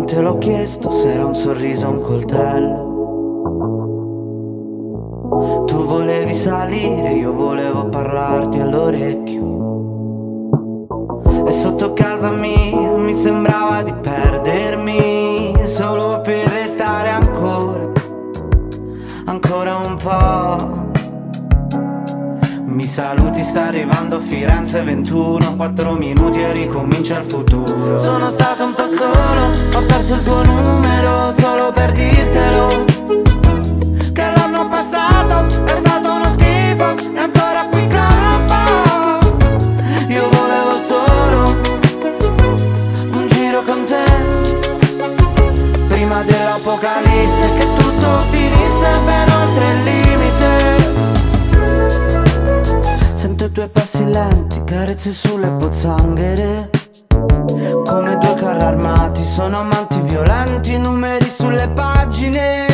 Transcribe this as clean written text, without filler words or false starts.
te l'ho chiesto se era un sorriso o un coltello. Tu volevi salire, io volevo parlarti all'orecchio. E sotto casa mia mi sembrava di perdermi, solo per restare ancora un po'. Mi saluti, sta arrivando Firenze 21, 4 minuti e ricomincia il futuro. Sono stato un po' solo, ho perso il tuo numero solo per dirtelo, che l'anno passato è stato uno schifo e ancora qui campo. Io volevo solo un giro con te, prima dell'apocalisse, che tutto finisse ben oltre il limite. Sento i tuoi passi lenti, carezze sulle pozzanghere, come due carri armati, sono amanti violenti, numeri sulle pagine.